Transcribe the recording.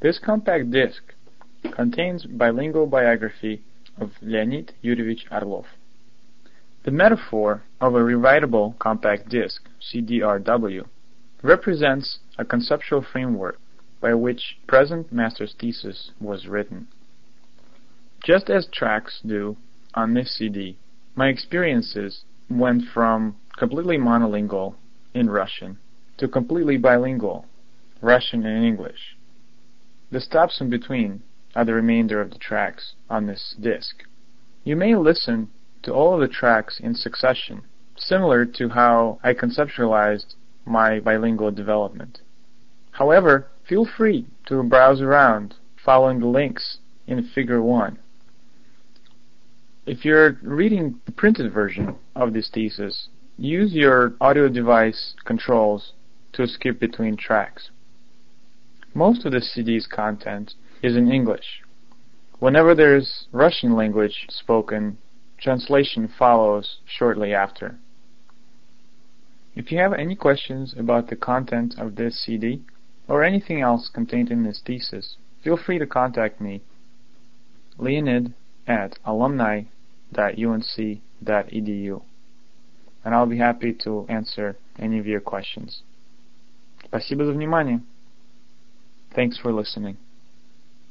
This compact disc contains bilingual biography of Leonid Yurievich Orlov. The metaphor of a rewritable compact disc, CDRW, represents a conceptual framework by which present master's thesis was written. Just as tracks do on this CD, my experiences went from completely monolingual in Russian to completely bilingual, Russian and English. The stops in between are the remainder of the tracks on this disc. You may listen to all of the tracks in succession, similar to how I conceptualized my bilingual development. However, feel free to browse around following the links in Figure 1. If you're reading the printed version of this thesis, use your audio device controls to skip between tracks. Most of the CD's content is in English. Whenever there's Russian language spoken, translation follows shortly after. If you have any questions about the content of this CD or anything else contained in this thesis, feel free to contact me, leonid@alumni.unc.edu, and I'll be happy to answer any of your questions. Спасибо за внимание. Thanks for listening.